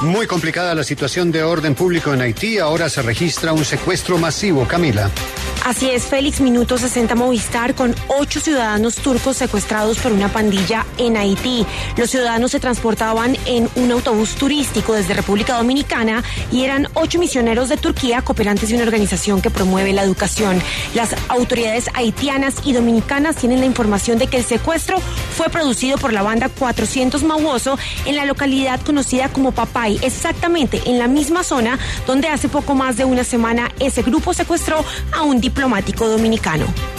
Muy complicada la situación de orden público en Haití. Ahora se registra un secuestro masivo. Camila. Así es, Félix. Minuto 60 Movistar con 8 ciudadanos turcos secuestrados por una pandilla en Haití. Los ciudadanos se transportaban en un autobús turístico desde República Dominicana y eran 8 misioneros de Turquía, cooperantes de una organización que promueve la educación. Las autoridades haitianas y dominicanas tienen la información de que el secuestro fue producido por la banda 400 Mauoso en la localidad conocida como Papay, exactamente en la misma zona donde hace poco más de una semana ese grupo secuestró a un diplomático dominicano.